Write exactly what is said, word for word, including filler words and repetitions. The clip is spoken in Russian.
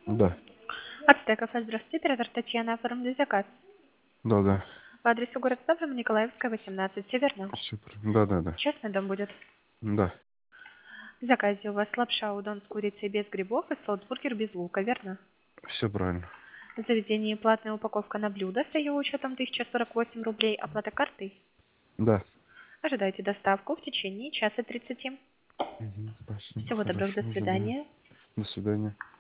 Да, Ацтек кафе, здравствуйте, оператор Татьяна, оформили заказ. да, да. По адресу город Ставрополь, Николаевская, восемнадцать, Северно. Супер. Да, да, да. Частный дом будет. Да, В заказе у вас лапша удон с курицей без грибов и соусбургер без лука, верно? все правильно. В заведении платная упаковка на блюдо с ее учетом тысяча сорок восемь рублей, оплата картой. Да. Ожидайте доставку в течение часа тридцати. Мгм, спасибо, Всего доброго, хорошо, до ожидаю. свидания. До свидания.